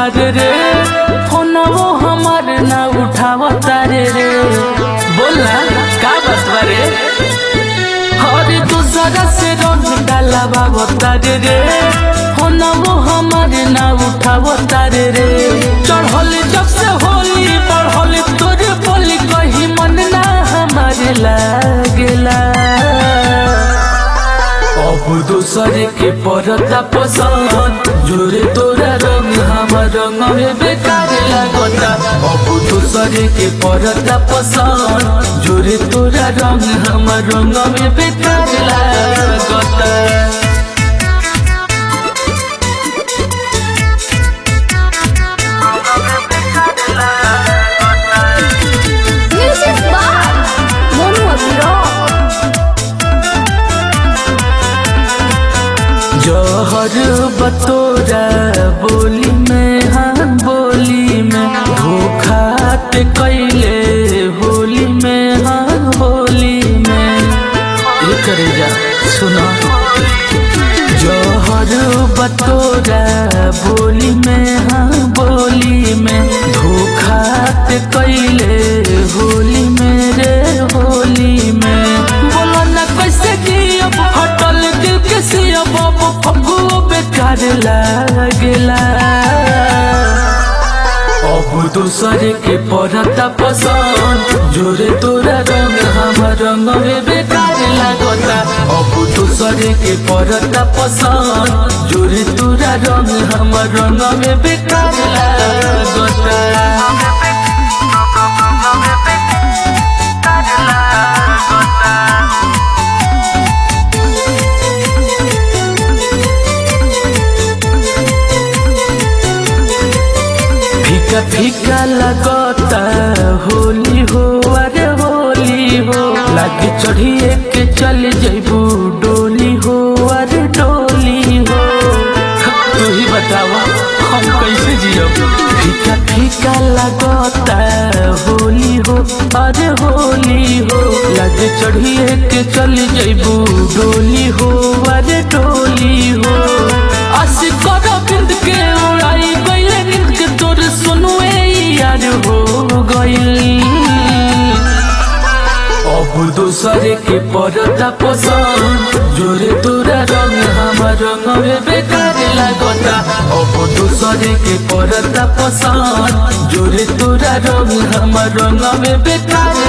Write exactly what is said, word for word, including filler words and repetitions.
तारे रे फोनवो हमार ना उठाव तारे रे। बोलना का बात रे अरे दूसरा से रंग डालाव तारे रे फोनवो हमार ना उठाव तारे रे। चढ़ल जब से होली बढ़ल तोरे बोली कही मन ना हमारे लागेला। अब दूसरे के परता पसंद जोरे तोरा रंग हमार रंग में बेकार लागता। अब दूसरे के परता पसंद जोरे तोरा रंग हमार रंग में बेकार लागता। जहर बतोरा बोली में हाँ बोली में धोखा ते कैले होली में हाँ होली में। ये करे जा सुनो जहर बतोरा बोली में हाँ बोली में धोखा ते कैले होली में रे होली में। बोलो ना कैसे की अब हटल दिल के सियब फगुओ बेकार लागेला। अब दूसरे के परता पसंद जोरे तोरा रंग हमार रंग में बेकार लागता। अब दूसरे के परता पसंद जोरे तोरा रंग हमार रंग में बेकार लागता। फीका फीका लगता होली हो अरे होली हो लागे चढ़िए के चल जैबू डोली हो अरे डोली हो। तू ही बतावा हम कैसे जियब। फीका फीका लगता होली हो अरे होली हो लागे चढ़िए के चल जैबू डोली हो अरे डोली हो। आशी कर बिंद के उड़ाई गईले नींद के तोर सुनुए यार हो गई। अब दूसरे के परता पसंद जोरे तोरा रंग हमार रंग में बेकार लागता। अब दूसरे के परता पसंद जोरे तोरा रंग हमार रंग में बेकार